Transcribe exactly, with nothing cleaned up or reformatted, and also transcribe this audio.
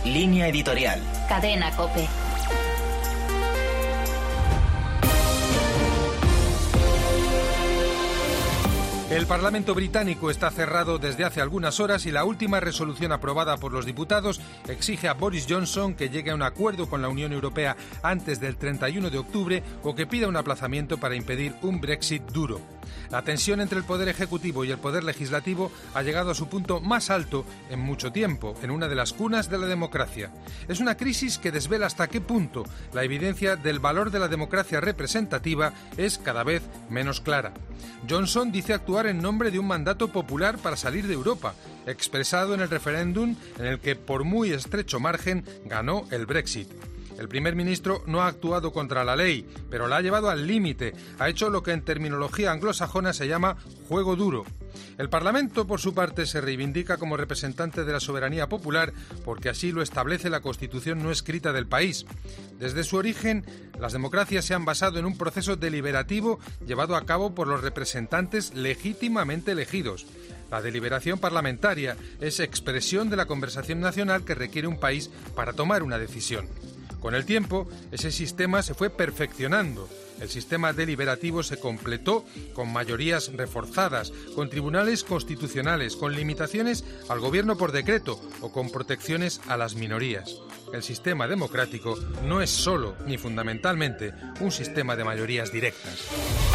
Línea editorial. Cadena COPE. El Parlamento británico está cerrado desde hace algunas horas y la última resolución aprobada por los diputados exige a Boris Johnson que llegue a un acuerdo con la Unión Europea antes del treinta y uno de octubre o que pida un aplazamiento para impedir un Brexit duro. La tensión entre el Poder Ejecutivo y el Poder Legislativo ha llegado a su punto más alto en mucho tiempo, en una de las cunas de la democracia. Es una crisis que desvela hasta qué punto la evidencia del valor de la democracia representativa es cada vez menos clara. Johnson dice actuar en nombre de un mandato popular para salir de Europa, expresado en el referéndum en el que por muy estrecho margen ganó el Brexit. El primer ministro no ha actuado contra la ley, pero la ha llevado al límite. Ha hecho lo que en terminología anglosajona se llama juego duro. El Parlamento, por su parte, se reivindica como representante de la soberanía popular porque así lo establece la Constitución no escrita del país. Desde su origen, las democracias se han basado en un proceso deliberativo llevado a cabo por los representantes legítimamente elegidos. La deliberación parlamentaria es expresión de la conversación nacional que requiere un país para tomar una decisión. Con el tiempo, ese sistema se fue perfeccionando. El sistema deliberativo se completó con mayorías reforzadas, con tribunales constitucionales, con limitaciones al gobierno por decreto o con protecciones a las minorías. El sistema democrático no es solo ni fundamentalmente un sistema de mayorías directas.